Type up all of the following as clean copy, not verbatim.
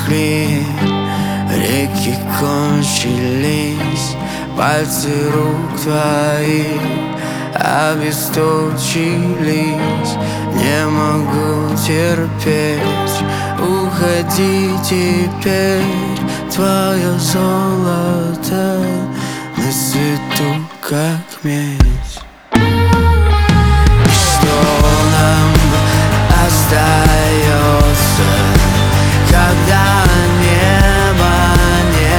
высохли, реки кончились, пальцы рук твоих обесточились. Не могу терпеть, уходи теперь. Твое золото на свету, как медь. Что нам остается, когда небо не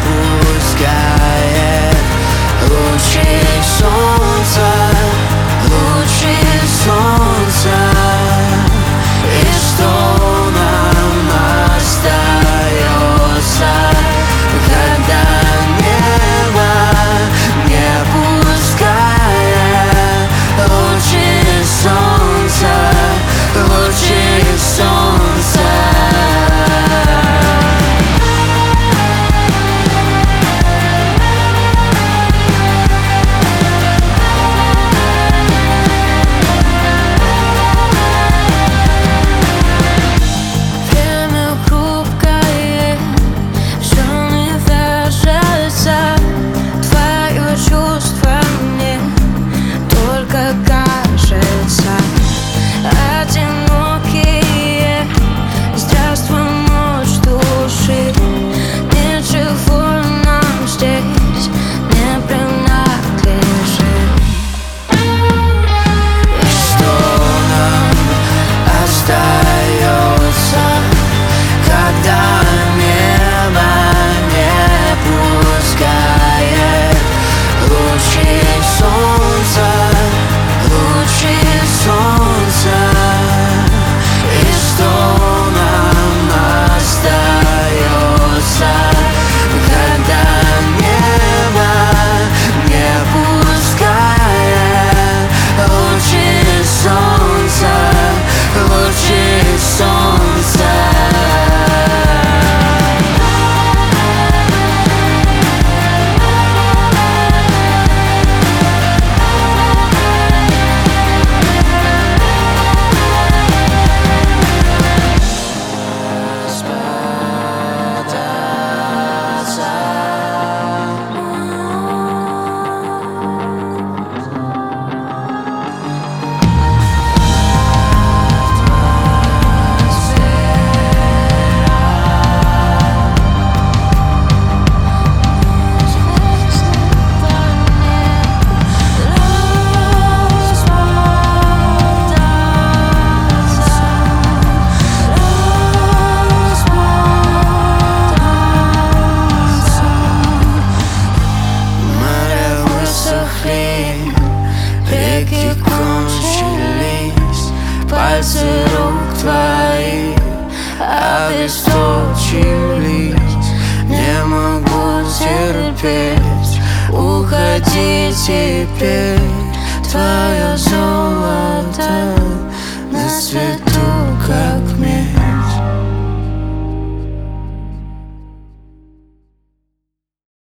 пускает лучи солнца, лучи солнца? И что нам остается, когда небо не пускает лучи солнца, лучи солнца? Реки кончились, пальцы рук твоих обесточились. Не могу терпеть, уходи теперь. Твое